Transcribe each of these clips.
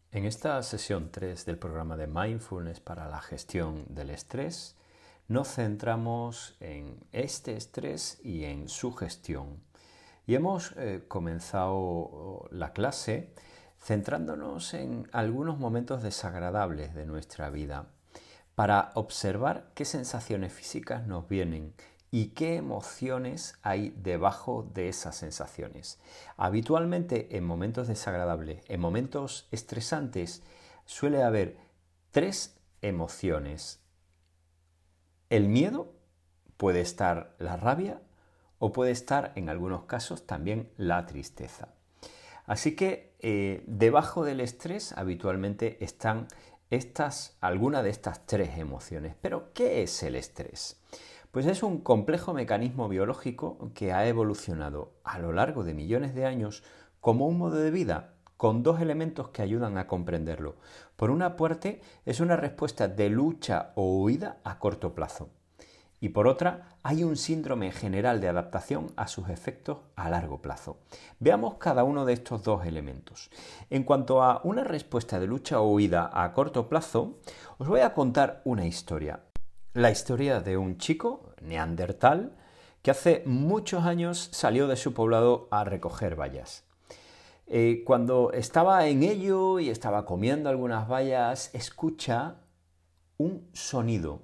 En esta sesión 3 del programa de Mindfulness para la gestión del estrés, nos centramos en este estrés y en su gestión. Y hemos comenzado la clase centrándonos en algunos momentos desagradables de nuestra vida para observar qué sensaciones físicas nos vienen y qué emociones hay debajo de esas sensaciones. Habitualmente en momentos desagradables, en momentos estresantes, suele haber tres emociones. El miedo, puede estar la rabia o puede estar en algunos casos también la tristeza. Así que debajo del estrés habitualmente están algunas de estas tres emociones. Pero ¿qué es el estrés? Pues es un complejo mecanismo biológico que ha evolucionado a lo largo de millones de años como un modo de vida con dos elementos que ayudan a comprenderlo. Por una parte, es una respuesta de lucha o huida a corto plazo. Y por otra, hay un síndrome general de adaptación a sus efectos a largo plazo. Veamos cada uno de estos dos elementos. En cuanto a una respuesta de lucha o huida a corto plazo, os voy a contar una historia. La historia de un chico, neandertal, que hace muchos años salió de su poblado a recoger bayas. Cuando estaba en ello y estaba comiendo algunas bayas, escucha un sonido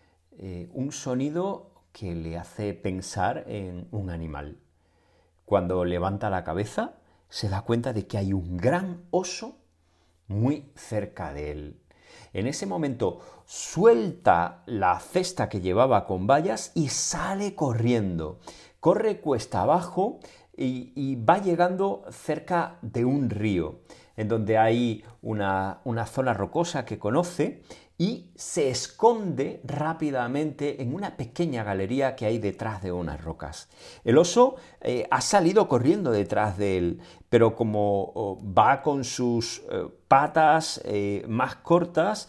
que le hace pensar en un animal. Cuando levanta la cabeza, se da cuenta de que hay un gran oso muy cerca de él. En ese momento suelta la cesta que llevaba con bayas y sale corriendo. Corre cuesta abajo y va llegando cerca de un río, en donde hay una zona rocosa que conoce y se esconde rápidamente en una pequeña galería que hay detrás de unas rocas. El oso ha salido corriendo detrás de él, pero como va con sus patas más cortas,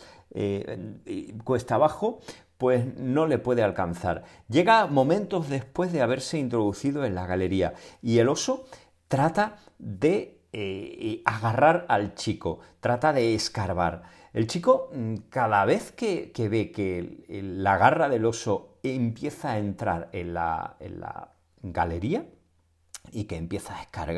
cuesta abajo, pues no le puede alcanzar. Llega momentos después de haberse introducido en la galería y el oso trata de agarrar al chico, trata de escarbar. El chico, cada vez que ve que la garra del oso empieza a entrar en la galería y que empieza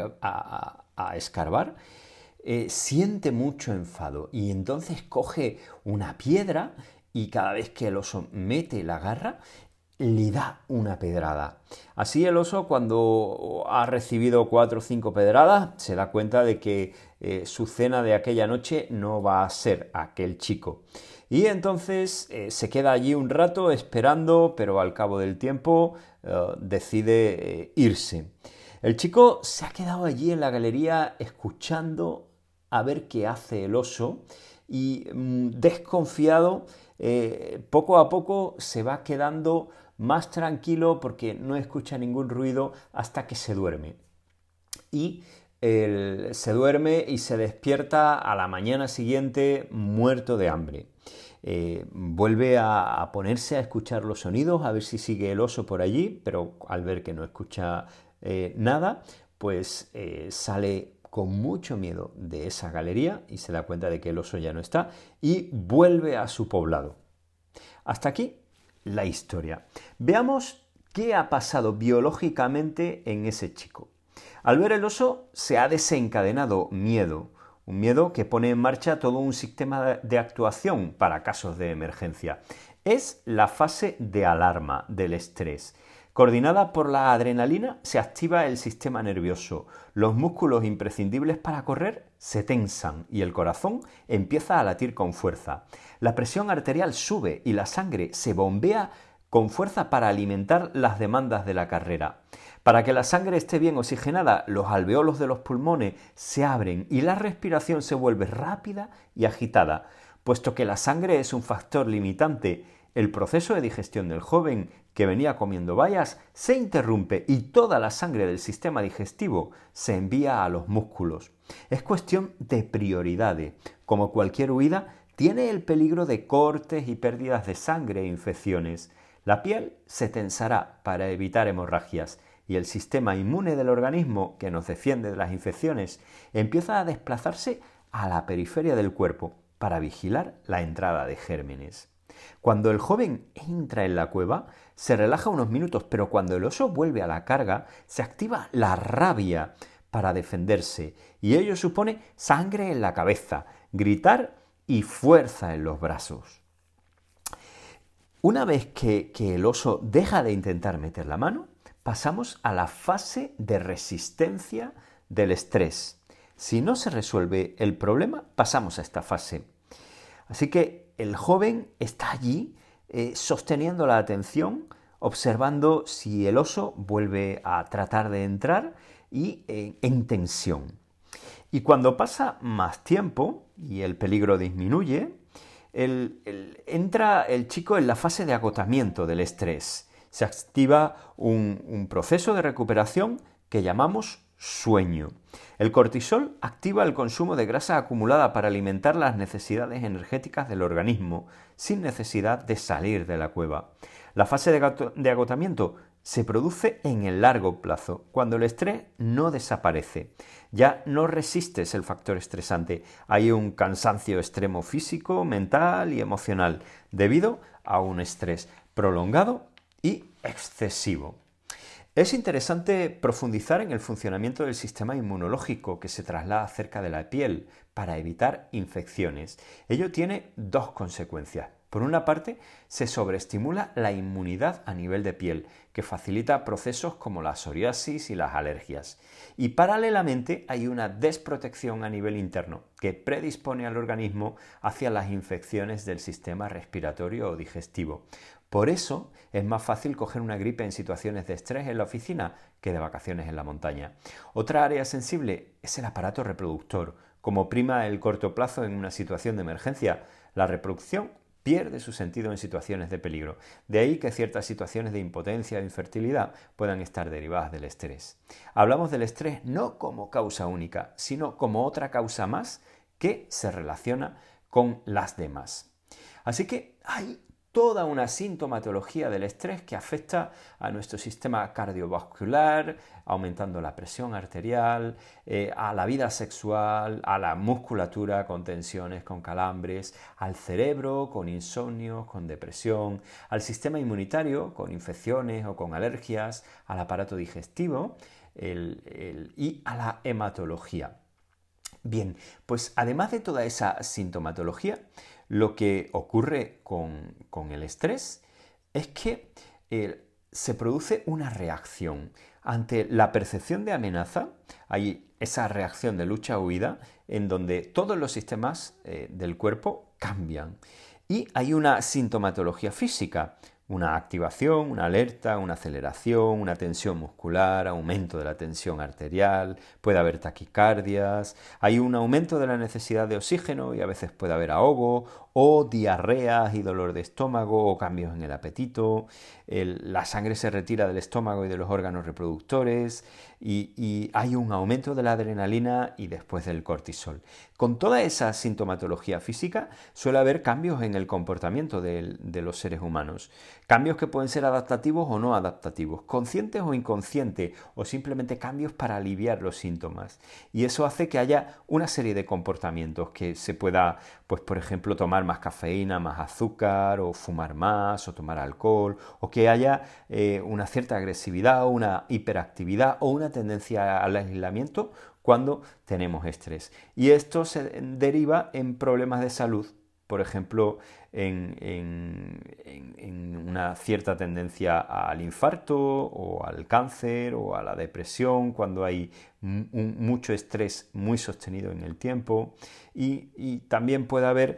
a escarbar, siente mucho enfado y entonces coge una piedra y cada vez que el oso mete la garra, le da una pedrada. Así el oso, cuando ha recibido 4 o 5 pedradas, se da cuenta de que su cena de aquella noche no va a ser aquel chico. Y entonces se queda allí un rato esperando, pero al cabo del tiempo decide irse. El chico se ha quedado allí en la galería escuchando a ver qué hace el oso y desconfiado, poco a poco se va quedando más tranquilo porque no escucha ningún ruido hasta que se duerme. Y se duerme y se despierta a la mañana siguiente muerto de hambre. Vuelve a ponerse a escuchar los sonidos, a ver si sigue el oso por allí, pero al ver que no escucha nada, pues sale con mucho miedo de esa galería y se da cuenta de que el oso ya no está y vuelve a su poblado. Hasta aquí la historia. Veamos qué ha pasado biológicamente en ese chico. Al ver el oso se ha desencadenado miedo, un miedo que pone en marcha todo un sistema de actuación para casos de emergencia. Es la fase de alarma del estrés. Coordinada por la adrenalina, se activa el sistema nervioso. Los músculos imprescindibles para correr se tensan y el corazón empieza a latir con fuerza. La presión arterial sube y la sangre se bombea con fuerza para alimentar las demandas de la carrera. Para que la sangre esté bien oxigenada, los alveolos de los pulmones se abren y la respiración se vuelve rápida y agitada. Puesto que la sangre es un factor limitante, el proceso de digestión del joven que venía comiendo bayas se interrumpe y toda la sangre del sistema digestivo se envía a los músculos. Es cuestión de prioridades. Como cualquier huida, tiene el peligro de cortes y pérdidas de sangre e infecciones. La piel se tensará para evitar hemorragias y el sistema inmune del organismo, que nos defiende de las infecciones, empieza a desplazarse a la periferia del cuerpo para vigilar la entrada de gérmenes. Cuando el joven entra en la cueva, se relaja unos minutos, pero cuando el oso vuelve a la carga, se activa la rabia para defenderse, y ello supone sangre en la cabeza, gritar y fuerza en los brazos. Una vez que el oso deja de intentar meter la mano, pasamos a la fase de resistencia del estrés. Si no se resuelve el problema, pasamos a esta fase. Así que el joven está allí sosteniendo la atención, observando si el oso vuelve a tratar de entrar y en tensión. Y cuando pasa más tiempo y el peligro disminuye, entra el chico en la fase de agotamiento del estrés. Se activa un proceso de recuperación que llamamos sueño. El cortisol activa el consumo de grasa acumulada para alimentar las necesidades energéticas del organismo, sin necesidad de salir de la cueva. La fase de agotamiento se produce en el largo plazo, cuando el estrés no desaparece. Ya no resistes el factor estresante. Hay un cansancio extremo físico, mental y emocional, debido a un estrés prolongado y excesivo. Es interesante profundizar en el funcionamiento del sistema inmunológico que se traslada cerca de la piel para evitar infecciones. Ello tiene dos consecuencias. Por una parte, se sobreestimula la inmunidad a nivel de piel, que facilita procesos como la psoriasis y las alergias. Y paralelamente hay una desprotección a nivel interno, que predispone al organismo hacia las infecciones del sistema respiratorio o digestivo. Por eso es más fácil coger una gripe en situaciones de estrés en la oficina que de vacaciones en la montaña. Otra área sensible es el aparato reproductor. Como prima el corto plazo en una situación de emergencia, la reproducción pierde su sentido en situaciones de peligro. De ahí que ciertas situaciones de impotencia o infertilidad puedan estar derivadas del estrés. Hablamos del estrés no como causa única, sino como otra causa más que se relaciona con las demás. Así que hay toda una sintomatología del estrés que afecta a nuestro sistema cardiovascular, aumentando la presión arterial, a la vida sexual, a la musculatura con tensiones, con calambres, al cerebro con insomnio, con depresión, al sistema inmunitario con infecciones o con alergias, al aparato digestivo y a la hematología. Bien, pues además de toda esa sintomatología, lo que ocurre con el estrés es que se produce una reacción. Ante la percepción de amenaza, hay esa reacción de lucha-huida en donde todos los sistemas del cuerpo cambian. Y hay una sintomatología física, una activación, una alerta, una aceleración, una tensión muscular, aumento de la tensión arterial, puede haber taquicardias, hay un aumento de la necesidad de oxígeno y a veces puede haber ahogo o diarreas y dolor de estómago o cambios en el apetito, la sangre se retira del estómago y de los órganos reproductores y hay un aumento de la adrenalina y después del cortisol. Con toda esa sintomatología física suele haber cambios en el comportamiento de los seres humanos. Cambios que pueden ser adaptativos o no adaptativos, conscientes o inconscientes, o simplemente cambios para aliviar los síntomas. Y eso hace que haya una serie de comportamientos que se pueda, pues por ejemplo, tomar más cafeína, más azúcar, o fumar más, o tomar alcohol, o que haya una cierta agresividad, o una hiperactividad, o una tendencia al aislamiento cuando tenemos estrés. Y esto se deriva en problemas de salud, por ejemplo, en una cierta tendencia al infarto o al cáncer o a la depresión cuando hay mucho estrés muy sostenido en el tiempo y también puede haber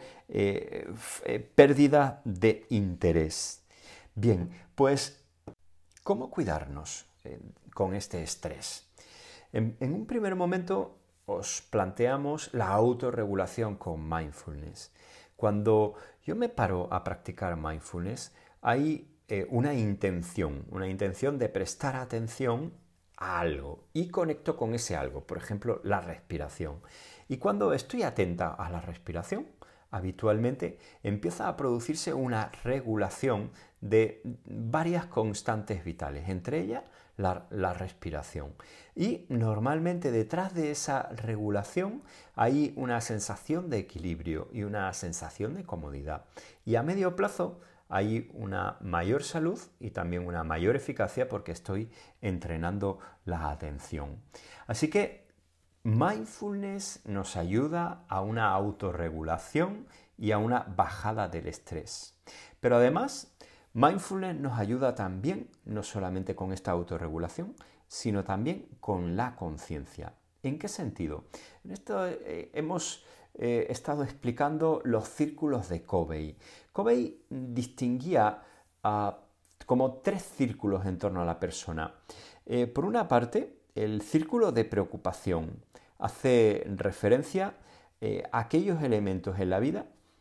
pérdida de interés. Bien, pues, ¿cómo cuidarnos con este estrés? En un primer momento os planteamos la autorregulación con mindfulness. Cuando yo me paro a practicar mindfulness, hay una intención de prestar atención a algo y conecto con ese algo, por ejemplo, la respiración. Y cuando estoy atenta a la respiración, habitualmente empieza a producirse una regulación de varias constantes vitales, entre ellas la respiración. Y normalmente detrás de esa regulación hay una sensación de equilibrio y una sensación de comodidad. Y a medio plazo hay una mayor salud y también una mayor eficacia porque estoy entrenando la atención. Así que mindfulness nos ayuda a una autorregulación y a una bajada del estrés. Pero además, mindfulness nos ayuda también, no solamente con esta autorregulación, sino también con la conciencia. ¿En qué sentido? En esto hemos estado explicando los círculos de Covey. Covey distinguía como 3 círculos en torno a la persona. Por una parte, el círculo de preocupación hace referencia a aquellos elementos en la vida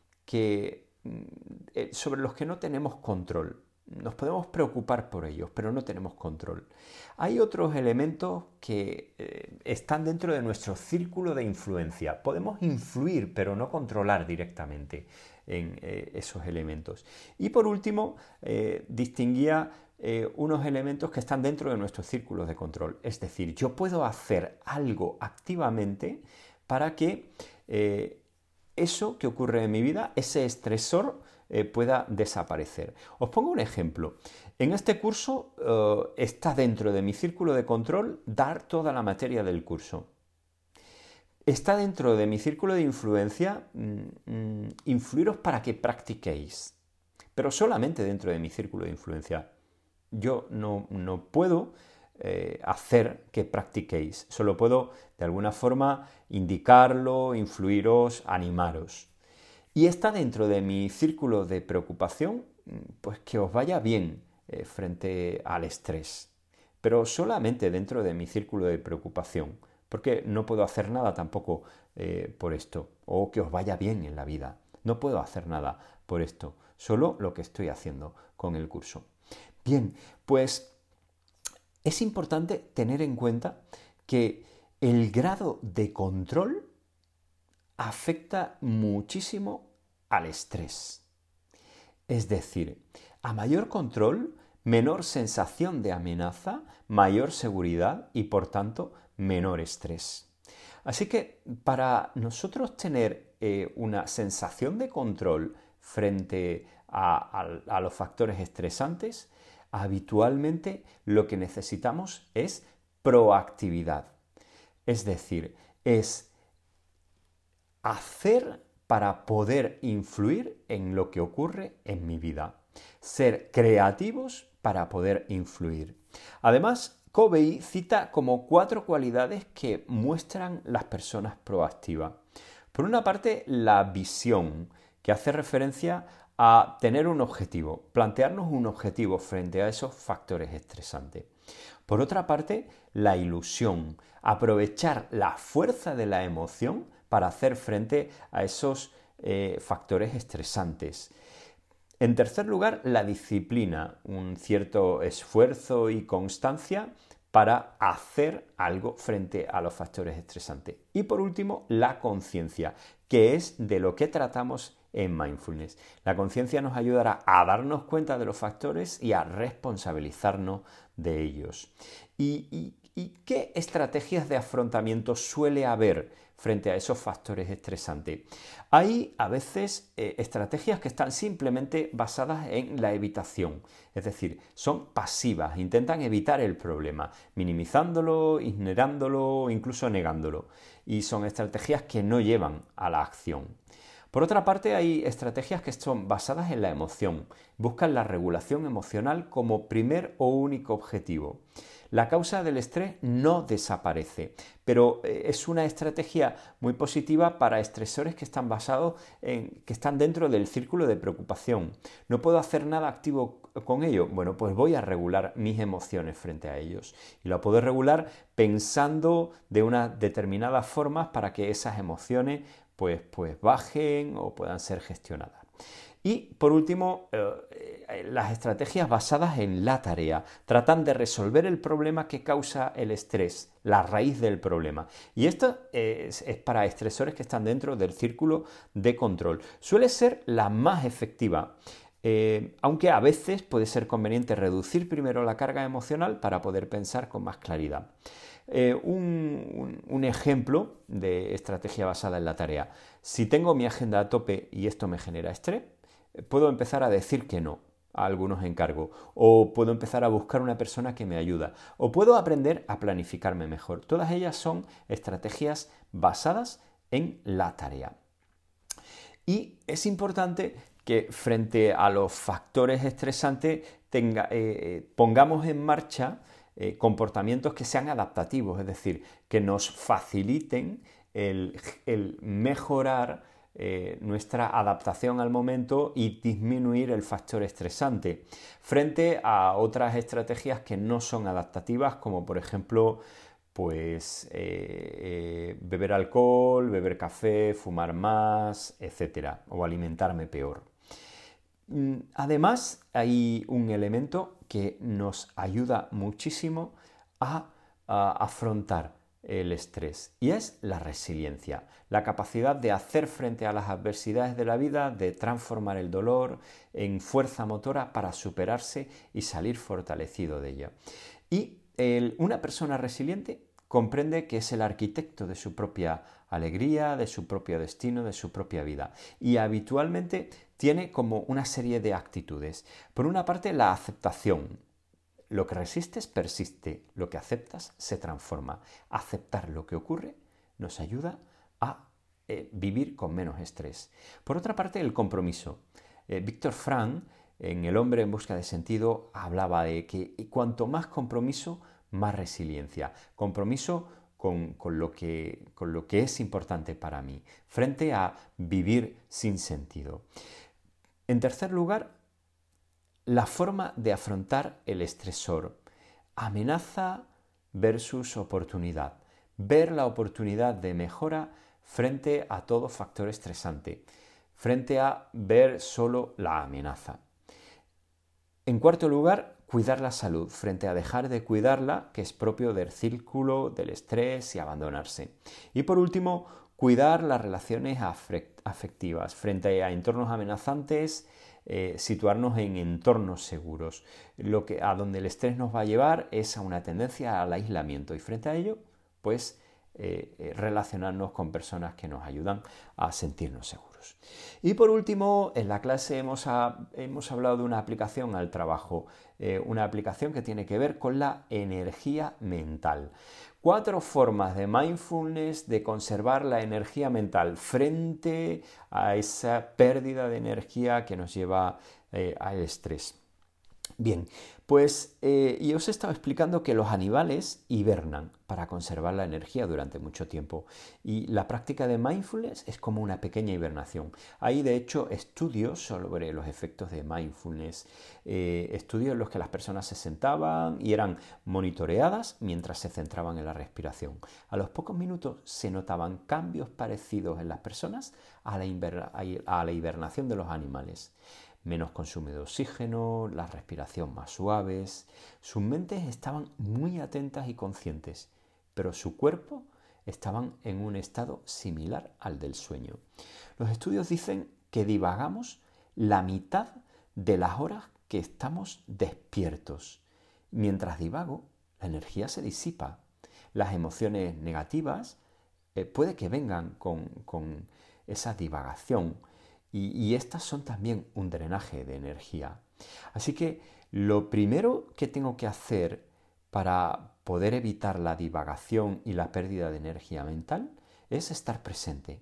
sobre los que no tenemos control. Nos podemos preocupar por ellos, pero no tenemos control. Hay otros elementos que están dentro de nuestro círculo de influencia. Podemos influir, pero no controlar directamente en esos elementos. Y por último, distinguía unos elementos que están dentro de nuestros círculos de control. Es decir, yo puedo hacer algo activamente para que eso que ocurre en mi vida, ese estresor, pueda desaparecer. Os pongo un ejemplo. En este curso está dentro de mi círculo de control dar toda la materia del curso. Está dentro de mi círculo de influencia influiros para que practiquéis, pero solamente dentro de mi círculo de influencia. Yo no puedo hacer que practiquéis, solo puedo de alguna forma indicarlo, influiros, animaros. Y está dentro de mi círculo de preocupación, pues que os vaya bien frente al estrés, pero solamente dentro de mi círculo de preocupación, porque no puedo hacer nada tampoco por esto, o que os vaya bien en la vida. No puedo hacer nada por esto, solo lo que estoy haciendo con el curso. Bien, pues es importante tener en cuenta que el grado de control afecta muchísimo al estrés. Es decir, a mayor control, menor sensación de amenaza, mayor seguridad y por tanto menor estrés. Así que para nosotros tener una sensación de control frente a los factores estresantes, habitualmente lo que necesitamos es proactividad. Es decir, es hacer para poder influir en lo que ocurre en mi vida. Ser creativos para poder influir. Además, Covey cita como 4 cualidades que muestran las personas proactivas. Por una parte, la visión, que hace referencia a tener un objetivo, plantearnos un objetivo frente a esos factores estresantes. Por otra parte, la ilusión, aprovechar la fuerza de la emoción para hacer frente a esos factores estresantes. En tercer lugar, la disciplina, un cierto esfuerzo y constancia para hacer algo frente a los factores estresantes. Y por último, la conciencia, que es de lo que tratamos en mindfulness. La conciencia nos ayudará a darnos cuenta de los factores y a responsabilizarnos de ellos. ¿Y qué estrategias de afrontamiento suele haber frente a esos factores estresantes? Hay a veces estrategias que están simplemente basadas en la evitación, es decir, son pasivas, intentan evitar el problema, minimizándolo, ignorándolo, incluso negándolo, y son estrategias que no llevan a la acción. Por otra parte, hay estrategias que son basadas en la emoción, buscan la regulación emocional como primer o único objetivo. La causa del estrés no desaparece, pero es una estrategia muy positiva para estresores que están que están dentro del círculo de preocupación. ¿No puedo hacer nada activo con ello? Bueno, pues voy a regular mis emociones frente a ellos. Y lo puedo regular pensando de unas determinadas formas para que esas emociones pues bajen o puedan ser gestionadas. Y por último, las estrategias basadas en la tarea tratan de resolver el problema que causa el estrés, la raíz del problema. Y esto es para estresores que están dentro del círculo de control. Suele ser la más efectiva. aunque a veces puede ser conveniente reducir primero la carga emocional para poder pensar con más claridad. Un ejemplo de estrategia basada en la tarea. Si tengo mi agenda a tope y esto me genera estrés, puedo empezar a decir que no a algunos encargos, o puedo empezar a buscar una persona que me ayuda, o puedo aprender a planificarme mejor. Todas ellas son estrategias basadas en la tarea. Y es importante que frente a los factores estresantes pongamos en marcha comportamientos que sean adaptativos, es decir, que nos faciliten el mejorar nuestra adaptación al momento y disminuir el factor estresante frente a otras estrategias que no son adaptativas, como por ejemplo pues beber alcohol, beber café, fumar más, etcétera, o alimentarme peor. Además, hay un elemento que nos ayuda muchísimo a afrontar el estrés, y es la resiliencia, la capacidad de hacer frente a las adversidades de la vida, de transformar el dolor en fuerza motora para superarse y salir fortalecido de ella. Y una persona resiliente comprende que es el arquitecto de su propia alegría, de su propio destino, de su propia vida, y habitualmente tiene como una serie de actitudes. Por una parte, la aceptación. Lo que resistes persiste, lo que aceptas se transforma. Aceptar lo que ocurre nos ayuda a vivir con menos estrés. Por otra parte, el compromiso. Viktor Frankl, en El hombre en busca de sentido, hablaba de que cuanto más compromiso, más resiliencia. Compromiso con lo que es importante para mí, frente a vivir sin sentido. En tercer lugar, la forma de afrontar el estresor. Amenaza versus oportunidad. Ver la oportunidad de mejora frente a todo factor estresante. Frente a ver solo la amenaza. En cuarto lugar, cuidar la salud frente a dejar de cuidarla, que es propio del círculo del estrés y abandonarse. Y por último, cuidar las relaciones afectivas frente a entornos amenazantes. Situarnos en entornos seguros. A donde el estrés nos va a llevar es a una tendencia al aislamiento, y frente a ello, pues relacionarnos con personas que nos ayudan a sentirnos seguros. Y por último, en la clase hemos hablado de una aplicación al trabajo, una aplicación que tiene que ver con la energía mental. 4 formas de mindfulness de conservar la energía mental frente a esa pérdida de energía que nos lleva al estrés. Bien, pues y os he estado explicando que los animales hibernan para conservar la energía durante mucho tiempo, y la práctica de mindfulness es como una pequeña hibernación. Hay de hecho estudios sobre los efectos de mindfulness, estudios en los que las personas se sentaban y eran monitoreadas mientras se centraban en la respiración. A los pocos minutos se notaban cambios parecidos en las personas a la hibernación de los animales. Menos consumo de oxígeno, la respiración más suaves. Sus mentes estaban muy atentas y conscientes, pero su cuerpo estaban en un estado similar al del sueño. Los estudios dicen que divagamos la mitad de las horas que estamos despiertos. Mientras divago, la energía se disipa. Las emociones negativas puede que vengan con esa divagación. Y estas son también un drenaje de energía. Así que lo primero que tengo que hacer para poder evitar la divagación y la pérdida de energía mental es estar presente.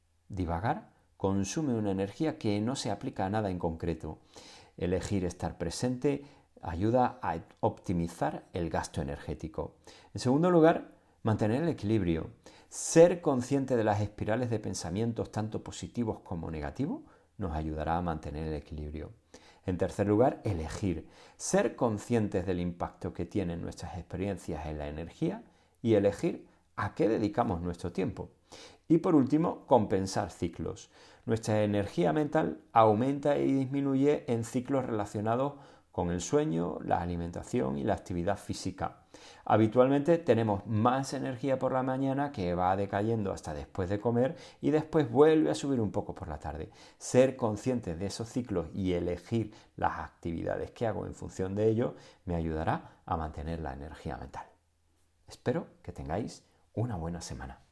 Divagar consume una energía que no se aplica a nada en concreto. Elegir estar presente ayuda a optimizar el gasto energético. En segundo lugar, mantener el equilibrio. Ser consciente de las espirales de pensamientos tanto positivos como negativos nos ayudará a mantener el equilibrio. En tercer lugar, elegir. Ser conscientes del impacto que tienen nuestras experiencias en la energía y elegir a qué dedicamos nuestro tiempo. Y por último, compensar ciclos. Nuestra energía mental aumenta y disminuye en ciclos relacionados con el sueño, la alimentación y la actividad física. Habitualmente tenemos más energía por la mañana que va decayendo hasta después de comer y después vuelve a subir un poco por la tarde. Ser conscientes de esos ciclos y elegir las actividades que hago en función de ello me ayudará a mantener la energía mental. Espero que tengáis una buena semana.